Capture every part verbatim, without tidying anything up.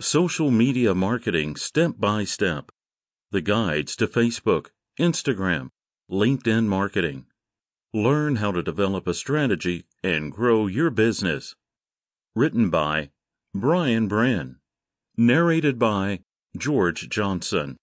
Social Media Marketing Step by Step. The Guides to Facebook, Instagram, LinkedIn Marketing. Learn how to develop a strategy and grow your business. Written by Brian Brin. Narrated by George Johnson.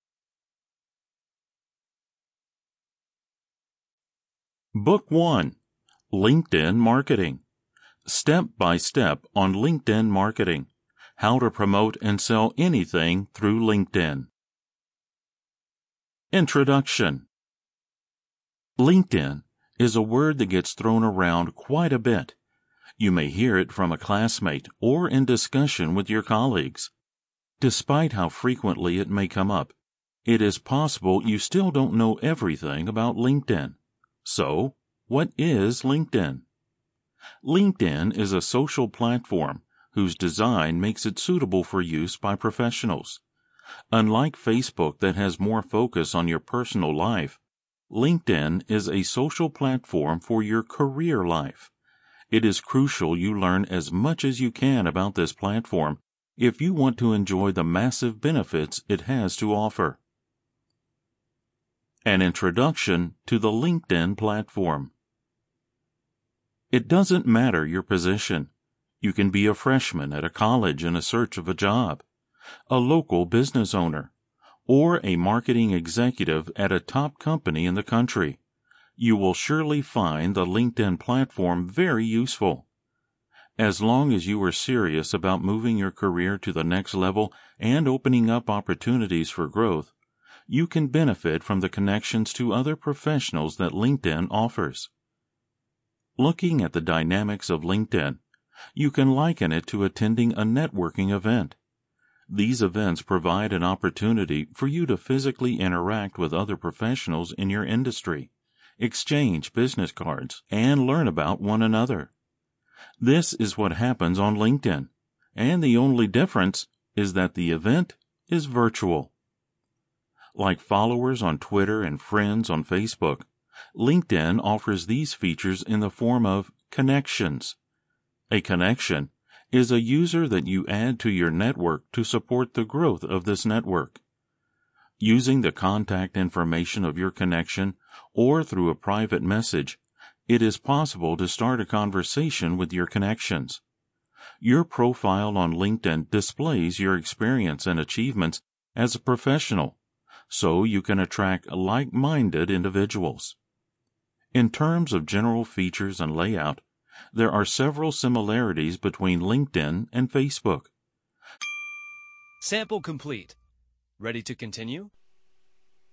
Book one. LinkedIn Marketing. Step by Step on LinkedIn Marketing. How to promote and sell anything through LinkedIn. Introduction. LinkedIn is a word that gets thrown around quite a bit. You may hear it from a classmate or in discussion with your colleagues. Despite how frequently it may come up, it is possible you still don't know everything about LinkedIn. So, what is LinkedIn? LinkedIn is a social platform whose design makes it suitable for use by professionals. Unlike Facebook that has more focus on your personal life, LinkedIn is a social platform for your career life. It is crucial you learn as much as you can about this platform if you want to enjoy the massive benefits it has to offer. An introduction to the LinkedIn platform. It doesn't matter your position. You can be a freshman at a college in a search of a job, a local business owner, or a marketing executive at a top company in the country. You will surely find the LinkedIn platform very useful. As long as you are serious about moving your career to the next level and opening up opportunities for growth, you can benefit from the connections to other professionals that LinkedIn offers. Looking at the dynamics of LinkedIn, you can liken it to attending a networking event. These events provide an opportunity for you to physically interact with other professionals in your industry, exchange business cards, and learn about one another. This is what happens on LinkedIn, and the only difference is that the event is virtual. Like followers on Twitter and friends on Facebook, LinkedIn offers these features in the form of connections. A connection is a user that you add to your network to support the growth of this network. Using the contact information of your connection or through a private message, it is possible to start a conversation with your connections. Your profile on LinkedIn displays your experience and achievements as a professional, so you can attract like-minded individuals. In terms of general features and layout, there are several similarities between LinkedIn and Facebook. Sample complete. Ready to continue?